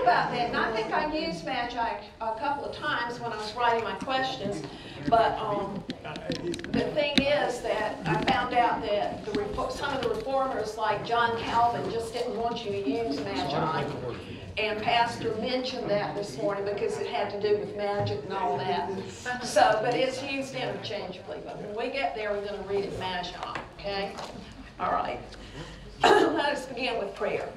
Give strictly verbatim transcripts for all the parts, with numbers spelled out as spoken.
about that, and I think I used Magi a couple of times when I was writing my questions, but um, the thing is that I found out that the some of the reformers, like John Calvin, just didn't want you to use Magi. And Pastor mentioned that this morning because it had to do with magic and all that. So, but it's used interchangeably. But when we get there, we're going to read it Magi, okay? All right. Let us begin with prayer.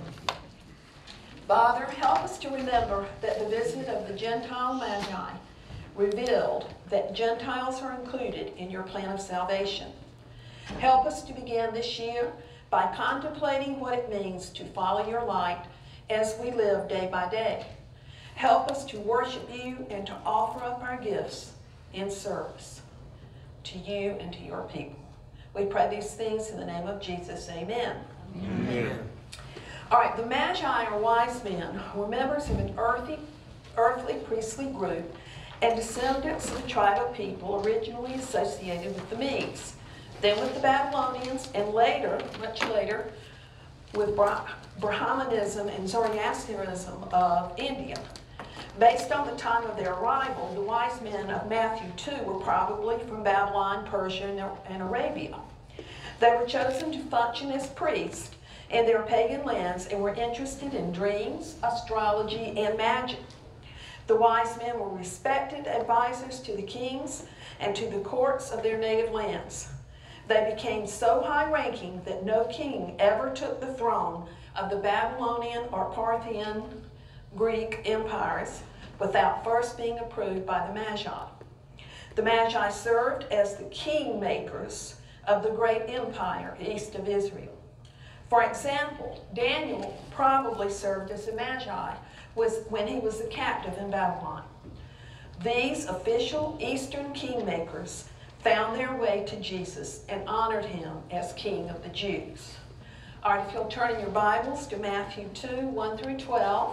Father, help us to remember that the visit of the Gentile Magi revealed that Gentiles are included in your plan of salvation. Help us to begin this year by contemplating what it means to follow your light as we live day by day. Help us to worship you and to offer up our gifts in service to you and to your people. We pray these things in the name of Jesus. Amen. Amen. All right, the Magi, or wise men, were members of an earthly, earthly priestly group and descendants of a tribe of people originally associated with the Medes, then with the Babylonians, and later, much later, with Bra Brahmanism and Zoroastrianism of India. Based on the time of their arrival, the wise men of Matthew two were probably from Babylon, Persia, and Arabia. They were chosen to function as priests in their pagan lands and were interested in dreams, astrology, and magic. The wise men were respected advisors to the kings and to the courts of their native lands. They became so high-ranking that no king ever took the throne of the Babylonian or Parthian Greek empires without first being approved by the Magi. The Magi served as the kingmakers of the great empire east of Israel. For example, Daniel probably served as a Magi was when he was a captive in Babylon. These official Eastern kingmakers found their way to Jesus and honored him as King of the Jews. All right, if you'll turn in your Bibles to Matthew two, one through twelve.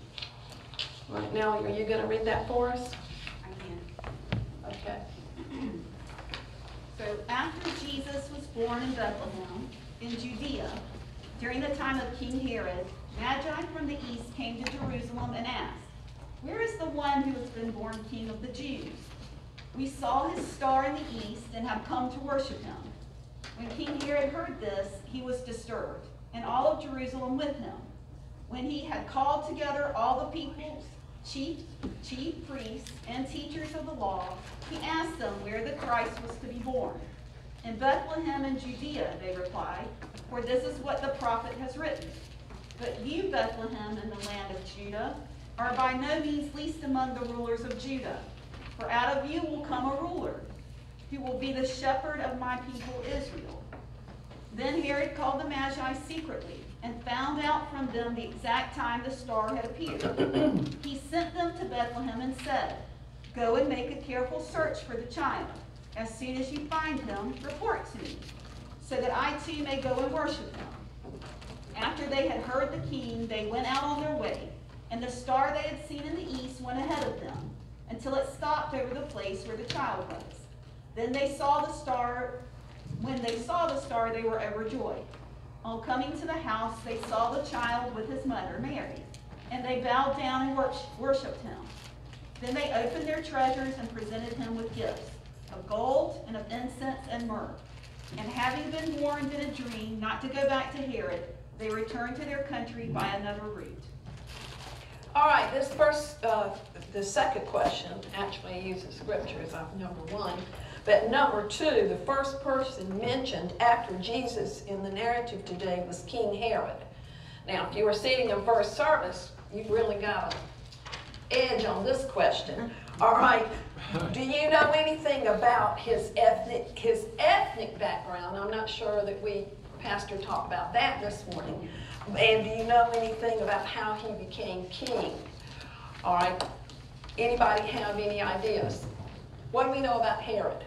Right now, are you going to read that for us? I can. Okay. So after Jesus was born in Bethlehem, in Judea, during the time of King Herod, Magi from the east came to Jerusalem and asked, "Where is the one who has been born King of the Jews? We saw his star in the east and have come to worship him." When King Herod heard this, he was disturbed, and all of Jerusalem with him. When he had called together all the people's chief, chief priests and teachers of the law, he asked them where the Christ was to be born. "In Bethlehem in Judea," they replied, "for this is what the prophet has written. But you, Bethlehem, in the land of Judah, are by no means least among the rulers of Judah. For out of you will come a ruler, who will be the shepherd of my people Israel." Then Herod called the Magi secretly and found out from them the exact time the star had appeared. He sent them to Bethlehem and said, "Go and make a careful search for the child. As soon as you find him, report to me, so that I too may go and worship him." After they had heard the king, they went out on their way, and the star they had seen in the east went ahead of them, until it stopped over the place where the child was. Then they saw the star. When they saw the star, they were overjoyed. On coming to the house, they saw the child with his mother, Mary, and they bowed down and worshipped him. Then they opened their treasures and presented him with gifts of gold and of incense and myrrh. And having been warned in a dream not to go back to Herod, they returned to their country by another route. All right, this first, uh, the second question actually uses scripture as number one. But number two, the first person mentioned after Jesus in the narrative today was King Herod. Now, if you were sitting in first service, you've really got an edge on this question. All right, do you know anything about his ethnic, his ethnic background? I'm not sure that we, Pastor, talked about that this morning. And do you know anything about how he became king? All right, anybody have any ideas? What do we know about Herod?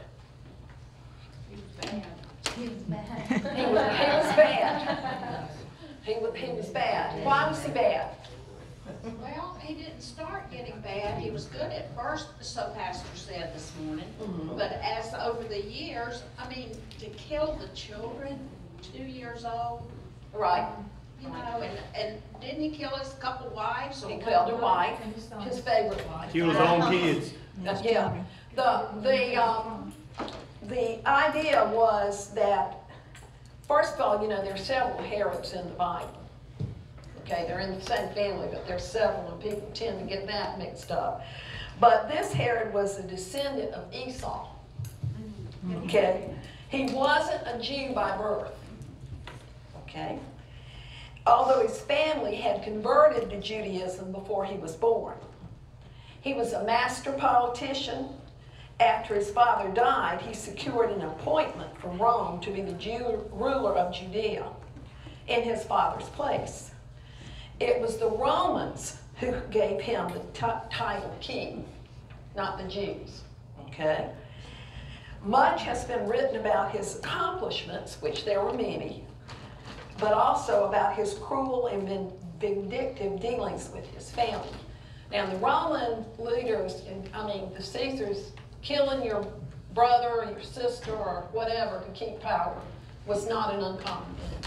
He was bad. He was bad. He was, he was bad. He was, he was bad. Why was he bad? Well, he didn't start getting bad. He was good at first, so Pastor said this morning. Mm-hmm. But as over the years, I mean, to kill the children, two years old, Right. You know, and, and didn't he kill his couple wives? or He one killed a wife, wife? his favorite wife. Kill his own kids. Yeah, the, the, um, the idea was that, first of all, you know, there's several Herods in the Bible. Okay, they're in the same family, but there's several, and people tend to get that mixed up. But this Herod was a descendant of Esau. Okay, he wasn't a Jew by birth. Okay, although his family had converted to Judaism before he was born. He was a master politician. After his father died, he secured an appointment from Rome to be the Jew, ruler of Judea in his father's place. It was the Romans who gave him the title king, not the Jews. Okay? Much has been written about his accomplishments, which there were many, but also about his cruel and vindictive dealings with his family. Now, the Roman leaders, and I mean the Caesars, killing your brother or your sister or whatever to keep power was not an uncommon thing.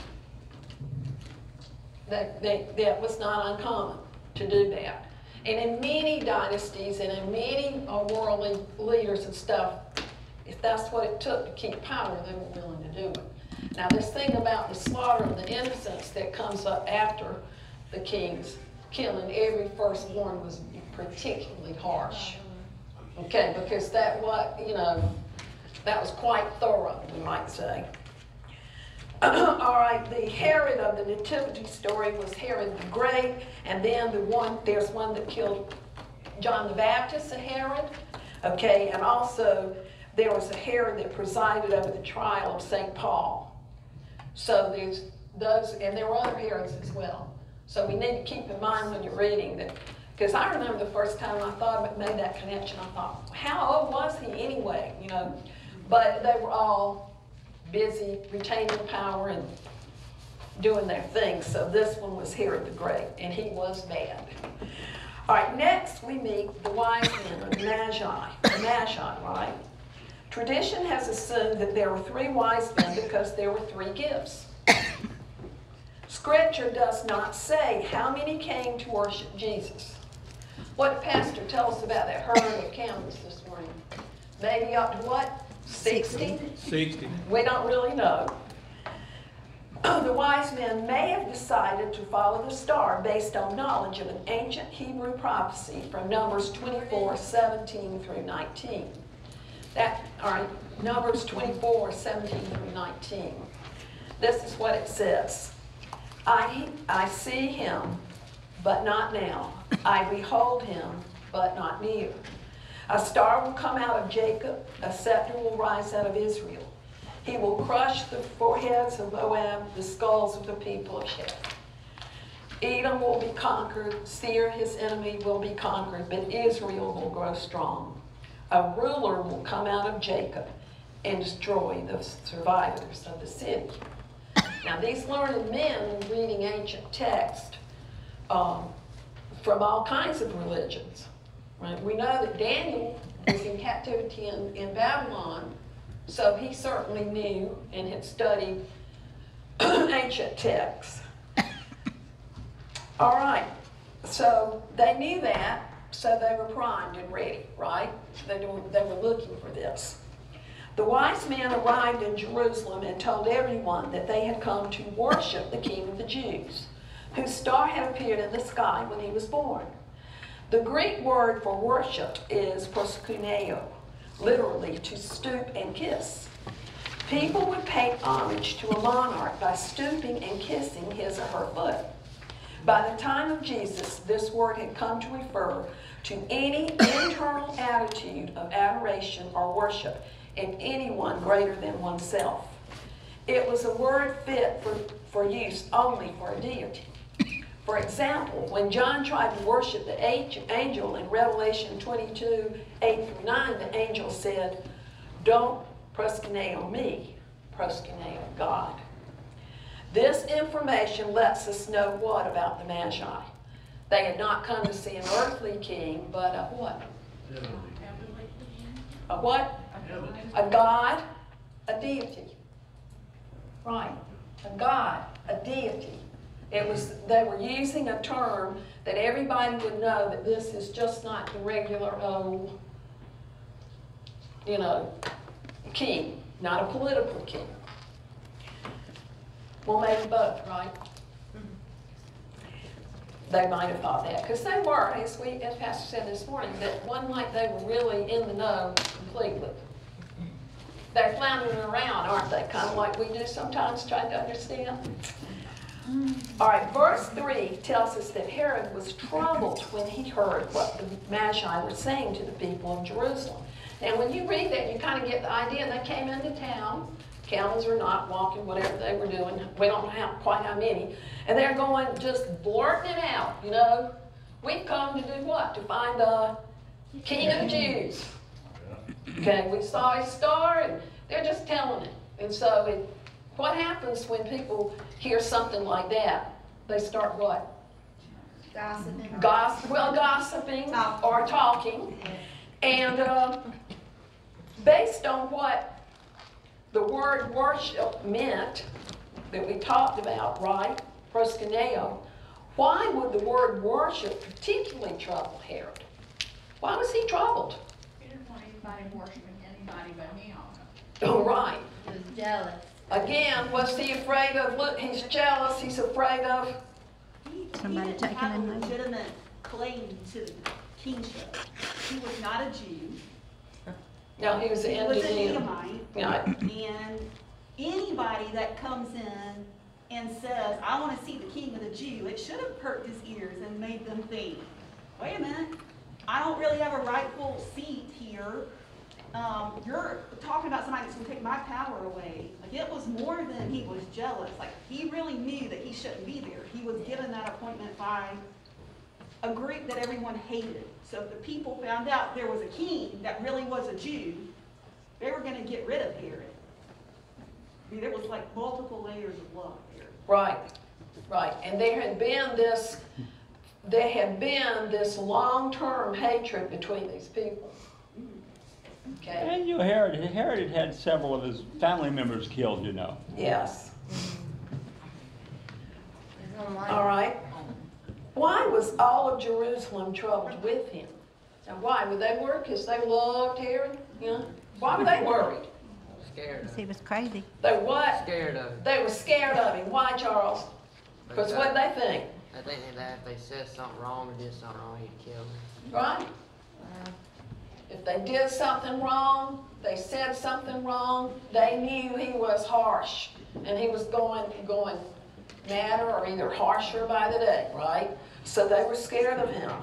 That, that, that was not uncommon to do that. And in many dynasties and in many uh, worldly leaders and stuff, if that's what it took to keep power, they were willing to do it. Now, this thing about the slaughter of the innocents that comes up after the kings killing every firstborn was particularly harsh. Okay, because that what you know, that was quite thorough, we might say. All right, the Herod of the Nativity story was Herod the Great, and then the one there's one that killed John the Baptist, a Herod. Okay, and also there was a Herod that presided over the trial of Saint Paul. So there's those, and there were other Herods as well. So we need to keep in mind when you're reading that, because I remember the first time I thought about made that connection, I thought, how old was he anyway? You know, but they were all busy retaining power and doing their thing. So this one was Herod the Great, and he was bad. All right, next we meet the wise men, or the Magi, the Magi, right? Tradition has assumed that there were three wise men because there were three gifts. Scripture does not say how many came to worship Jesus. What did Pastor tell us about that herd of camels this morning? Maybe up to what? sixty? Sixty. We don't really know. The wise men may have decided to follow the star based on knowledge of an ancient Hebrew prophecy from Numbers twenty-four, seventeen through nineteen. That, all right, Numbers twenty-four, seventeen through nineteen. This is what it says. I, I see him, but not now. I behold him, but not near. A star will come out of Jacob, a scepter will rise out of Israel. He will crush the foreheads of Moab, the skulls of the people of Sheth. Edom will be conquered, Seir, his enemy, will be conquered, but Israel will grow strong. A ruler will come out of Jacob and destroy the survivors of the city. Now, these learned men were reading ancient text um, from all kinds of religions. Right? We know that Daniel was in captivity in, in Babylon, so he certainly knew and had studied ancient texts. All right, so they knew that, so they were primed and ready, right? They were, they were looking for this. The wise men arrived in Jerusalem and told everyone that they had come to worship the King of the Jews, whose star had appeared in the sky when he was born. The Greek word for worship is proskuneo, literally to stoop and kiss. People would pay homage to a monarch by stooping and kissing his or her foot. By the time of Jesus, this word had come to refer to any internal attitude of adoration or worship in anyone greater than oneself. It was a word fit for, for use only for a deity. For example, when John tried to worship the angel in Revelation twenty-two, eight through nine, the angel said, "Don't proskuneo me, proskuneo God." This information lets us know what about the Magi? They had not come to see an earthly king, but a what? A what? A God, a deity. Right. A God, a deity. It was, they were using a term that everybody would know that this is just not the regular old, you know, king, not a political king. Well, maybe both, right? They might have thought that, because they were, as we, as Pastor said this morning, that one night they were really in the know completely. They're floundering around, aren't they? Kind of like we do sometimes, trying to understand. All right, verse three tells us that Herod was troubled when he heard what the Magi were saying to the people of Jerusalem. And when you read that, you kind of get the idea they came into town. Camels or not, walking, whatever they were doing. We don't know how, quite how many. And they're going, just blurting it out, you know. We've come to do what? To find the King of the Jews. Okay, we saw his star, and they're just telling it. And so it, what happens when people hear something like that? They start what? Gossiping. Gossip, well, gossiping or talking. And uh, based on what the word worship meant, that we talked about, right? Proskuneo. Why would the word worship particularly trouble Herod? Why was he troubled? He didn't want anybody worshiping anybody but him. Oh, right. He was jealous. Again, was he afraid of, look, he's jealous, he's afraid of, He, Somebody he didn't taking have a a note. legitimate claim to kingship. He was not a Jew. no, he was an He was an Indian. Edomite. Yeah, And anybody that comes in and says, I want to see the king of the Jew, it should have perked his ears and made them think, wait a minute, I don't really have a rightful seat here. Um, you're talking about somebody that's going to take my power away. Like, it was more than he was jealous. Like, he really knew that he shouldn't be there. He was given that appointment by a group that everyone hated. So if the people found out there was a king that really was a Jew, they were going to get rid of Herod. I mean, there was like multiple layers of love there. right, right. And there had been this, there had been this long-term hatred between these people. Okay, And you know, Herod, Herod had had several of his family members killed, you know. yes. He's online. All right. Why was all of Jerusalem troubled with him? Now, why? Were they worried because they loved Herod? You know? Why were they worried? Because Scared of he him. was crazy. They what? Scared of him. They were scared of him. Why, Charles? Because what they think, I think that if they said something wrong or did something wrong, he'd kill them. right? If they did something wrong, they said something wrong, they knew he was harsh. And he was going, going madder or either harsher by the day, right? So they were scared of him.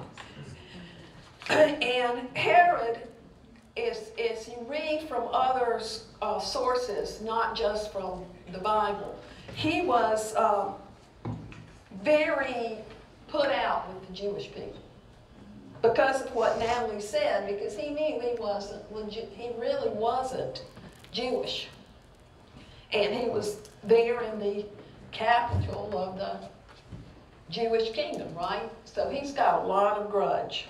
And Herod, is, is you read from other uh, sources, not just from the Bible, he was um, very put out with the Jewish people. Because of what Natalie said, because he knew he wasn't legit, he really wasn't Jewish. And he was there in the capital of the Jewish kingdom, right? So he's got a lot of grudge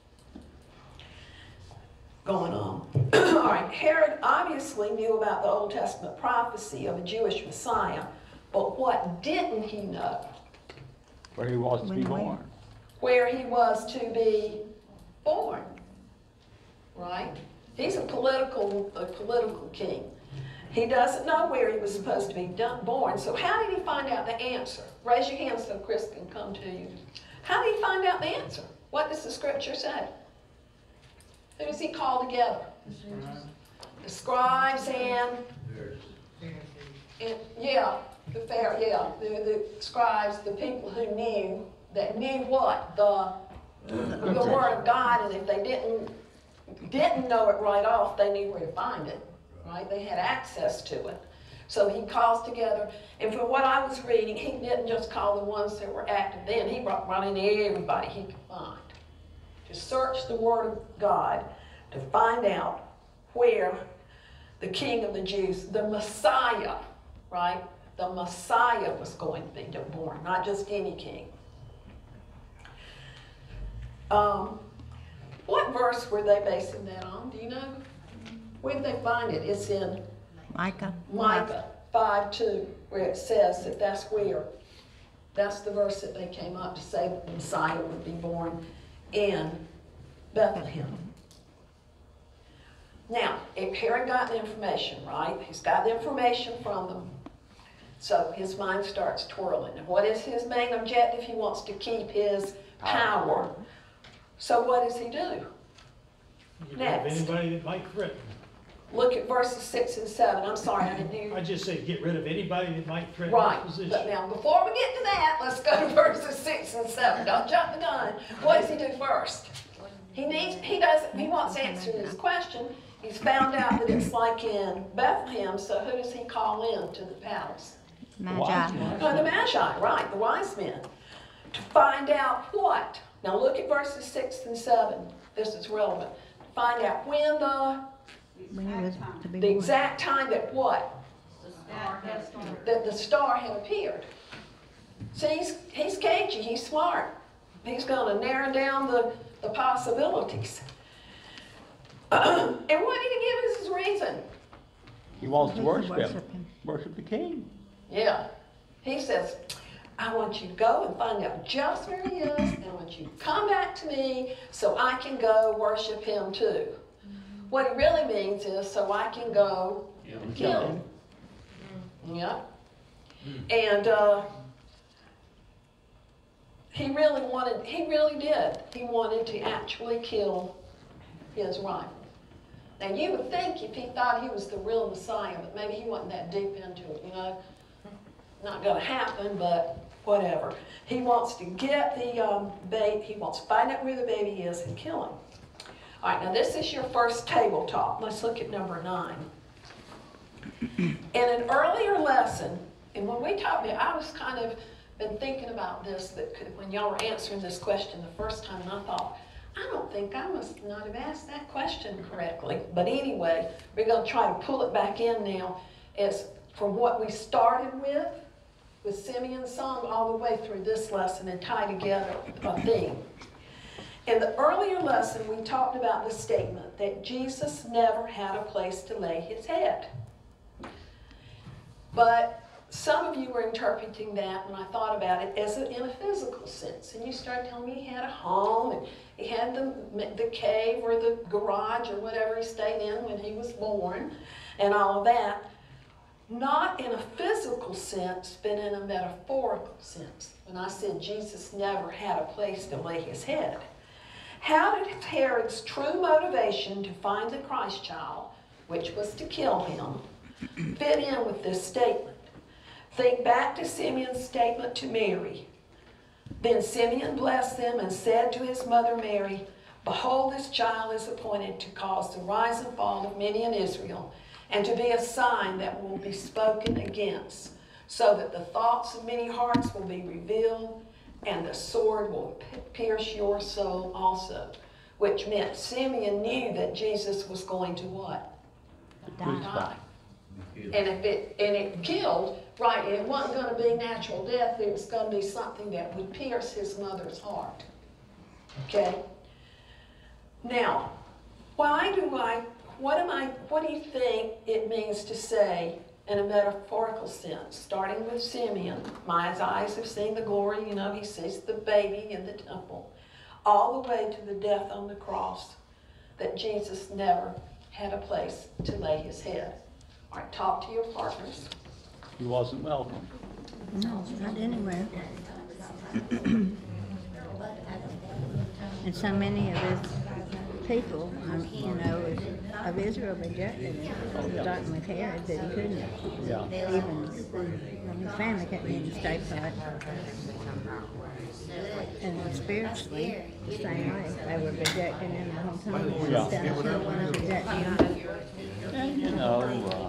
going on. All right, Herod obviously knew about the Old Testament prophecy of a Jewish Messiah, but what didn't he know? Where he was to be When where? born. Where he was to be born, right? He's a political, a political king. He doesn't know where he was supposed to be done, born. So how did he find out the answer? Raise your hand so Chris can come to you. How did he find out the answer? What does the scripture say? Who does he call together? The scribes and, and yeah, the fair, yeah, the, the scribes, the people who knew, that knew what? The, the word of God, and if they didn't, didn't know it right off, they knew where to find it, right? They had access to it. So he calls together, and from what I was reading, he didn't just call the ones that were active then, he brought, brought in everybody he could find to search the word of God to find out where the King of the Jews, the Messiah, right? The Messiah was going to be born, not just any king. Um, what verse were they basing that on? Do you know? Where did they find it? It's in Micah. Micah five two, where it says that that's where That's the verse that they came up to say that the Messiah would be born in Bethlehem. Now, if Herod got the information, right? He's got the information from them. So his mind starts twirling. And what is his main objective? He wants to keep his power. So what does he do? Get rid of Next. anybody that might threaten. Look at verses six and seven. I'm sorry, I didn't hear I you. just said get rid of anybody that might threaten Right, his but position. now, before we get to that, let's go to verses six and seven. Don't jump the gun. What does he do first? He needs, he doesn't, he wants to answer this question. He's found out that it's like in Bethlehem, so who does he call in to the palace? Wise men. Oh, the Magi, right, the wise men. To find out what? Now look at verses six and seven. This is relevant. To find out when the, The exact time. to be the born. exact time that what? That- that's the- That the star had appeared. See, he's, he's cagey, he's smart. He's gonna narrow down the, the possibilities. And what did he give as his reason? He wants to He worship can him, worship him. worship the king. Yeah, he says, I want you to go and find out just where he is, and I want you to come back to me so I can go worship him too. What he really means is so I can go and kill him. Yeah. And uh, he really wanted, he really did. He wanted to actually kill his rival. Now you would think if he thought he was the real Messiah, but maybe he wasn't that deep into it, you know. Not gonna happen, but whatever. He wants to get the um, baby, he wants to find out where the baby is and kill him. All right, now this is your first table talk. Let's look at number nine. In an earlier lesson, and when we talked, I was kind of been thinking about this, that could- when y'all were answering this question the first time, and I thought, I don't think I must not have asked that question correctly. But anyway, we're going to try to pull it back in now. It's from what we started with, with Simeon's song, all the way through this lesson and tie together a theme. In the earlier lesson, we talked about the statement that Jesus never had a place to lay his head. But some of you were interpreting that when I thought about it as a, in a physical sense. And you started telling me he had a home and he had the, the cave or the garage or whatever he stayed in when he was born and all of that. Not in a physical sense, but in a metaphorical sense. When I said Jesus never had a place to lay his head. How did Herod's true motivation to find the Christ child, which was to kill him, fit in with this statement? Think back to Simeon's statement to Mary. Then Simeon blessed them and said to his mother Mary, Behold, this child is appointed to cause the rise and fall of many in Israel, and to be a sign that will be spoken against, so that the thoughts of many hearts will be revealed, and the sword will pierce your soul also. Which meant Simeon knew that Jesus was going to what? Crucified. And if it and it killed, right, and it wasn't going to be natural death, it was going to be something that would pierce his mother's heart. Okay? Now, why do I, what am I, what do you think it means to say in a metaphorical sense, starting with Simeon? My eyes have seen the glory, you know, he sees the baby in the temple, all the way to the death on the cross, that Jesus never had a place to lay his head. All right, talk to your partners. He wasn't welcome. No, not anywhere. And so many of his people, um, you know, of Israel rejected him, starting with Herod, that he couldn't Yeah. even, well, his family couldn't even stay put. And spiritually, the same way, they were rejecting him the whole time. Yeah. Instead of someone rejecting him. And, you know, uh,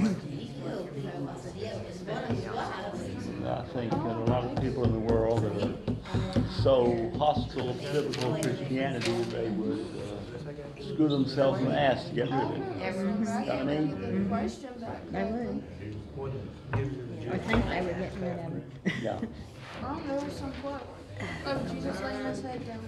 I think that a lot of people in the world that are so hostile to biblical Christianity, they would uh, screw themselves in the ass to get rid of it. You know what I mean? They would. I think they were getting rid of it. Yeah. I don't know, some quote of Jesus laying his head down.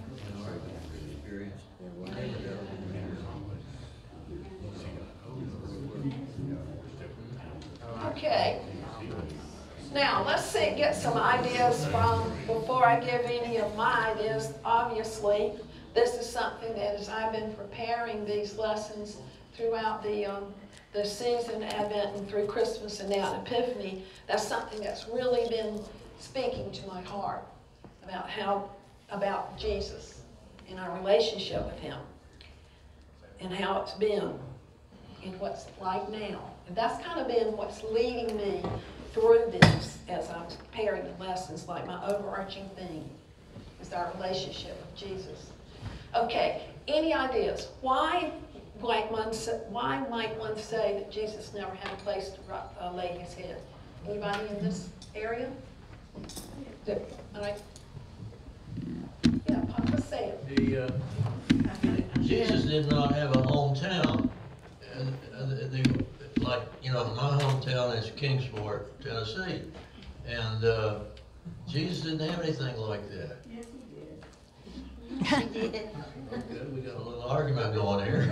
Okay. Now, let's see. get, get some ideas from, before I give any of my ideas, obviously, this is something that as I've been preparing these lessons throughout the, um, the season, Advent, and through Christmas and now Epiphany, that's something that's really been speaking to my heart about how, about Jesus and our relationship with him and how it's been and what's like now. And that's kind of been what's leading me through this as I'm preparing the lessons, like my overarching theme is our relationship with Jesus. Okay, any ideas? Why might one say, why might one say that Jesus never had a place to uh, lay his head? Anybody in this area? All right. Yeah, Papa, say it. The, uh, Jesus did not have a hometown, and, and the, like, you know, my hometown is Kingsport, Tennessee, and uh, Jesus didn't have anything like that. Yes, he did. Okay, we got a little argument going here.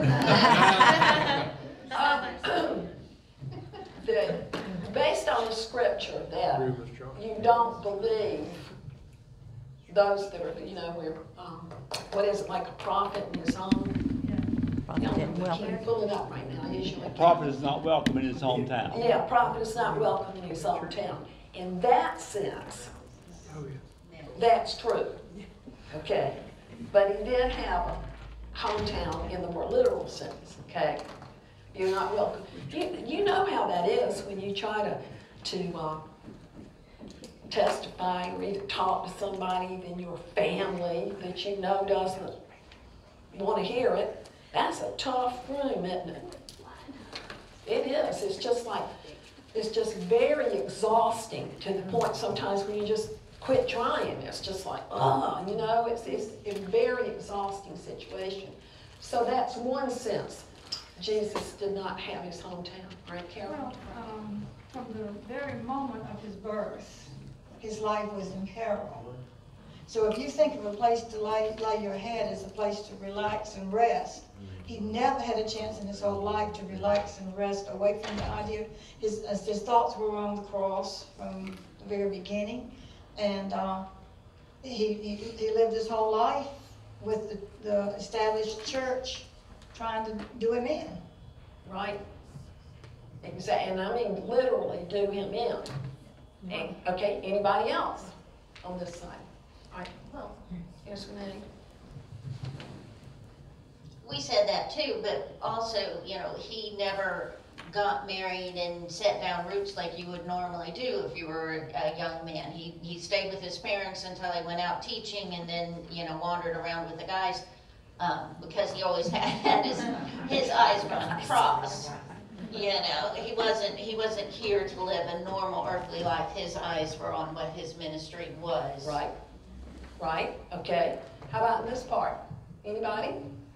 Um, the, based on the scripture that you don't believe those that are, you know, we're, um, what is it, like a prophet in his own? Prophet You know, didn't I welcome. can't pull it up right now, I usually can. Prophet is not welcome in his hometown. Yeah, prophet is not welcome in his hometown. In that sense, that's true, okay? But he did have a hometown in the more literal sense, okay? You're not welcome. You, you know how that is when you try to, to uh, testify or either talk to somebody in your family that you know doesn't want to hear it. That's a tough room, isn't it? It is. It's just like, it's just very exhausting to the point sometimes when you just quit trying. It's just like, oh, you know, it's, it's a very exhausting situation. So that's one sense. Jesus did not have his hometown, right, Carol? Well, um, from the very moment of his birth, his life was in peril. So if you think of a place to lay, lay your head as a place to relax and rest, he never had a chance in his whole life to relax and rest away from the idea. His, his thoughts were on the cross from the very beginning. And uh, he, he, he lived his whole life with the, the established church trying to do him in. Right. Exactly. And I mean literally do him in. And, okay, anybody else on this side? All right. Well, yes, Renee. We said that too, but also, you know, he never got married and set down roots like you would normally do if you were a young man. He, he stayed with his parents until he went out teaching and then, you know, wandered around with the guys um, because he always had his, his eyes on the cross. You know, he wasn't, he wasn't here to live a normal earthly life. His eyes were on what his ministry was. Right. Right. Okay. How about in this part? Anybody?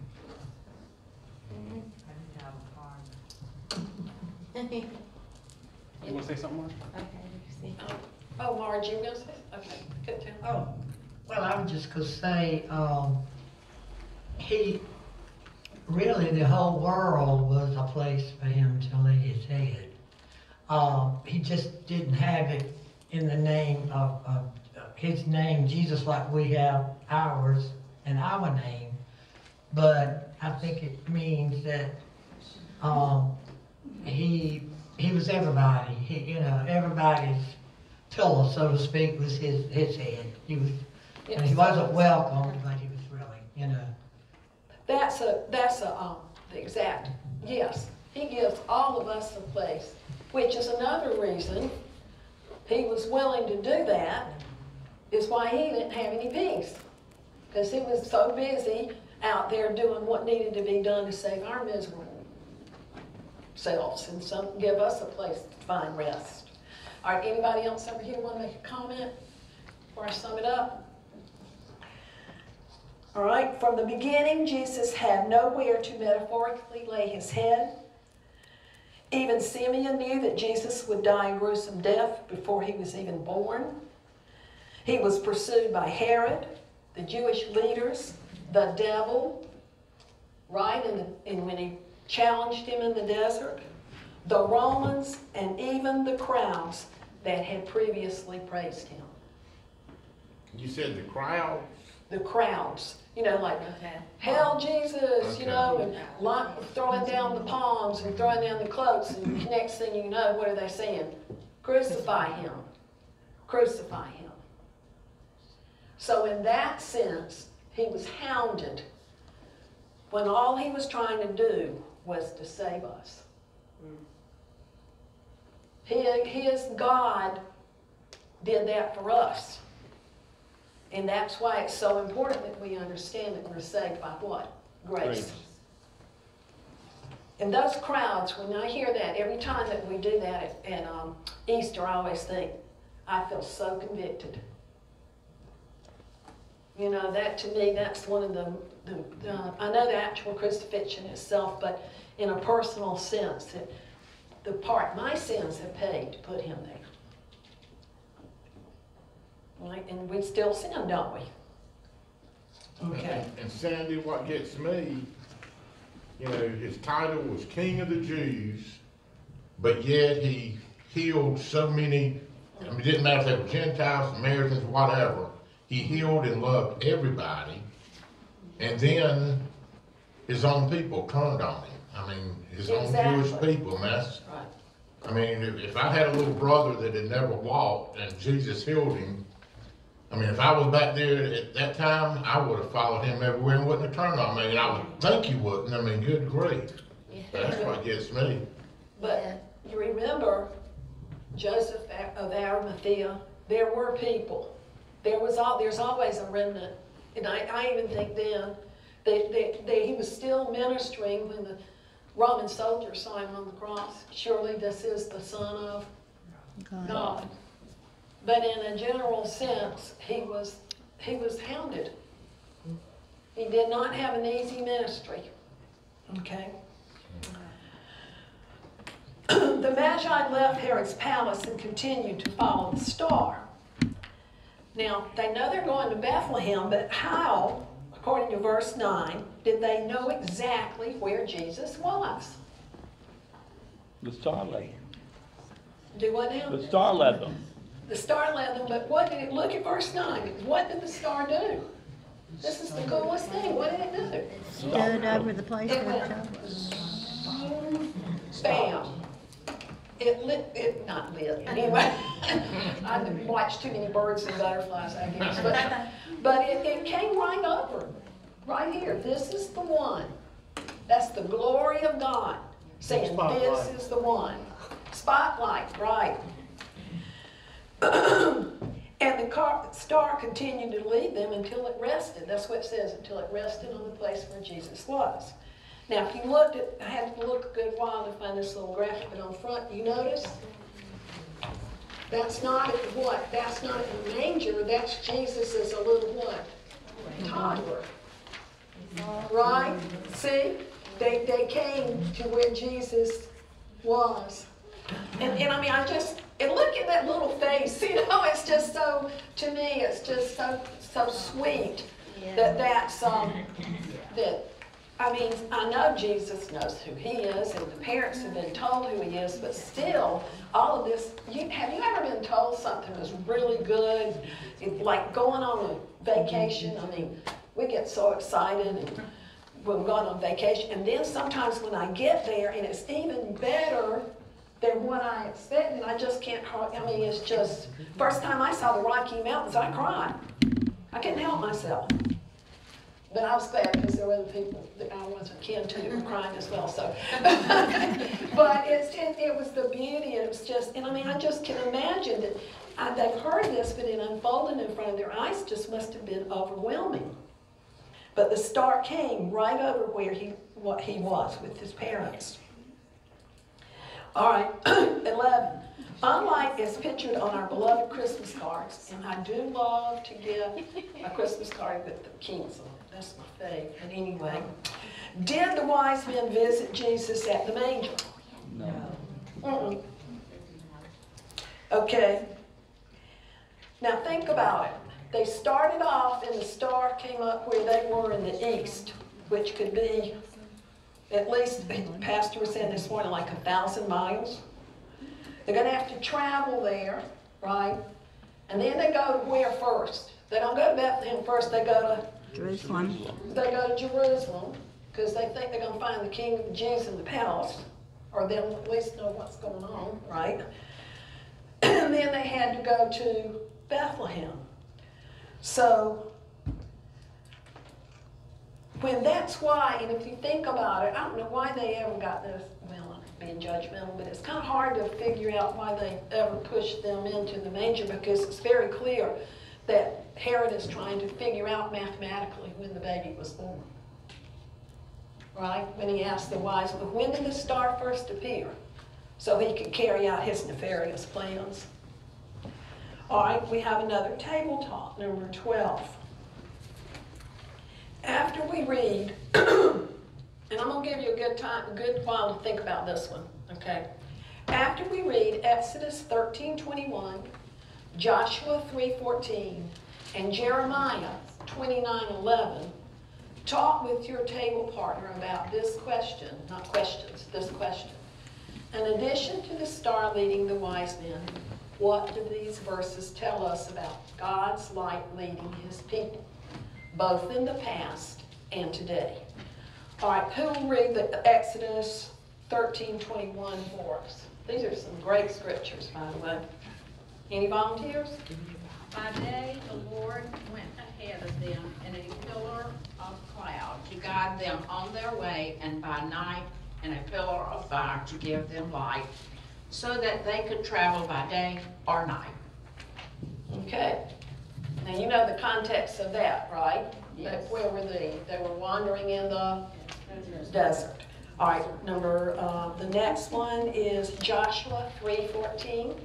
You want to say something more? Oh, Marge, you were gonna say? Okay, good too. Oh, well, I was just gonna say, um, he, really, the whole world was a place for him to lay his head. Um, he just didn't have it in the name of, of his name, Jesus, like we have ours and our name. But I think it means that, um, he, he was everybody. He, you know, everybody's pillow, so to speak, was his, his head. He was, and he wasn't welcomed, but he was really, you know. That's a, that's a, um, the exact, yes. He gives all of us a place, which is another reason he was willing to do that, is why he didn't have any peace. Because he was so busy out there doing what needed to be done to save our miserable selves and some, give us a place to find rest. All right, anybody else over here want to make a comment before I sum it up? All right, from the beginning, Jesus had nowhere to metaphorically lay his head. Even Simeon knew that Jesus would die a gruesome death before he was even born. He was pursued by Herod, the Jewish leaders, the devil, right? And, the, and when he challenged him in the desert, the Romans and even the crowds that had previously praised him. You said the crowd? The crowds, you know, like, hail Jesus, you know, and like throwing down the palms and throwing down the cloaks, and the next thing you know, what are they saying? Crucify him, crucify him. So in that sense, he was hounded when all he was trying to do was to save us. His, his God did that for us. And that's why it's so important that we understand that we're saved by what? Grace. Grace. And those crowds, when I hear that, every time that we do that at, at um, Easter, I always think, I feel so convicted. You know, that to me, that's one of the, the, the I know the actual crucifixion itself, but in a personal sense, that the part my sins have paid to put him there. Right? And we still sin, don't we? Okay. And, and Sandy, what gets me, you know, his title was King of the Jews, but yet he healed so many, I mean, it didn't matter if they were Gentiles, Americans, whatever. He healed and loved everybody. And then his own people turned on him. I mean, his exactly. own Jewish people, and that's, right. I mean, if, if I had a little brother that had never walked and Jesus healed him, I mean, if I was back there at that time, I would have followed him everywhere and wouldn't have turned on me. And I would think you wouldn't. I mean, good grief. Yeah. That's what gets me. But you remember Joseph of Arimathea, there were people. There was all, there's always a remnant. And I, I even think then that, that, that he was still ministering when the Roman soldiers saw him on the cross. Surely this is the Son of God. God. But in a general sense, he was, he was hounded. He did not have an easy ministry. Okay? The Magi left Herod's palace and continued to follow the star. Now, they know they're going to Bethlehem, but how, according to verse nine, did they know exactly where Jesus was? The star led them. Do what now? The star led them. The star led them, but what did it, look at verse nine. What did the star do? This is the coolest thing. What did it do? Stood over the place it where went, bam. It lit, it not lit, anyway. I watched too many birds and butterflies, I guess. But, but it, it came right over, right here. This is the one. That's the glory of God, saying Spotlight. This is the one. Spotlight, right. And the car, star continued to lead them until it rested. That's what it says, until it rested on the place where Jesus was. Now, if you looked at, I had to look a good while to find this little graphic, but on front, you notice? That's not at the what? That's not at the manger. That's Jesus as a little what? Toddler. Right? See? They, they came to where Jesus was. And, and I mean, I just, and look at that little face, you know, it's just so, to me, it's just so, so sweet that that's, um, that, I mean, I know Jesus knows who he is, and the parents have been told who he is, but still, all of this, you, have you ever been told something was really good, it, like going on a vacation? I mean, we get so excited and when we're going on vacation, and then sometimes when I get there and it's even better than what I expected, I just can't, I mean, it's just, first time I saw the Rocky Mountains, I cried. I couldn't help myself. But I was glad because there were other people that I wasn't kin to who were crying as well, so. But it's, it, it was the beauty, and it was just, and I mean, I just can imagine that I, they've heard this, but it unfolded in front of their eyes just must have been overwhelming. But the star came right over where he, what he was with his parents. All right, eleven. Unlike as pictured on our beloved Christmas cards, and I do love to get a Christmas card with the kings on it. That's my fave. But anyway, did the wise men visit Jesus at the manger? No. Mm-mm. Okay. Now think about it. They started off and the star came up where they were in the east, which could be at least, the pastor was saying this morning, like a thousand miles. They're going to have to travel there. right? And then they go to where first? They don't go to Bethlehem first, they go to, Jerusalem. they go to Jerusalem, because they think they're gonna find the king of the Jews in the palace, or they'll at least know what's going on, right? And then they had to go to Bethlehem. So, when that's why, and if you think about it, I don't know why they ever got this, well, I'm being judgmental, but it's kind of hard to figure out why they ever pushed them into the manger, because it's very clear that Herod is trying to figure out mathematically when the baby was born. Right? When he asked the wise men, when did the star first appear? So he could carry out his nefarious plans. All right, we have another table talk, number twelve. After we read, and I'm going to give you a good time, a good while to think about this one, okay? After we read Exodus thirteen twenty-one, Joshua three fourteen, and Jeremiah twenty-nine eleven, talk with your table partner about this question, not questions, this question. In addition to the star leading the wise men, what do these verses tell us about God's light leading his people, both in the past and today? All right, who will read the Exodus thirteen twenty-one for us? These are some great scriptures, by the way. Any volunteers? By day the Lord went ahead of them in a pillar of cloud to guide them on their way, and by night in a pillar of fire to give them light, so that they could travel by day or night. Okay. Now you know the context of that, right? Yes. That- Where were they? They were wandering in the desert. All right, number, uh, the next one is Joshua three fourteen.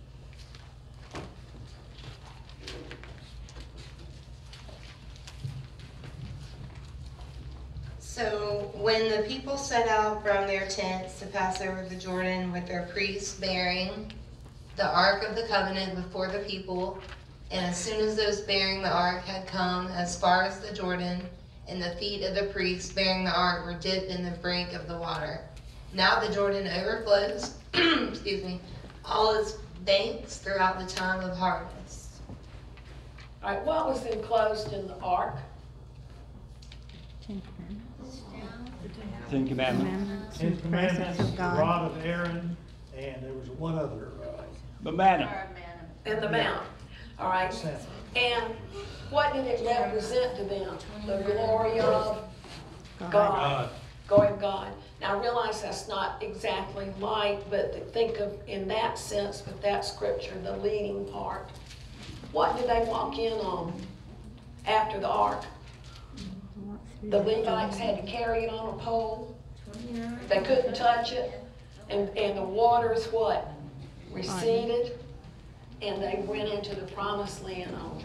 So when the people set out from their tents to pass over the Jordan with their priests bearing the Ark of the Covenant before the people, and as soon as those bearing the Ark had come as far as the Jordan, and the feet of the priests bearing the Ark were dipped in the brink of the water. Now the Jordan overflows, excuse me, all its banks throughout the time of harvest. All right, what was enclosed in the ark? Ten Commandments. Ten Presence Commandments, of the God. rod of Aaron, and there was one other, uh, The manna. And the mount. All right. Seven. And what did it represent to them? The glory of God. God. Glory of God. Now I realize that's not exactly light, but to think of in that sense with that scripture, the leading part. What did they walk in on after the ark? The Levites had to carry it on a pole. They couldn't touch it. And, and the waters what? Receded. And they went into the promised land on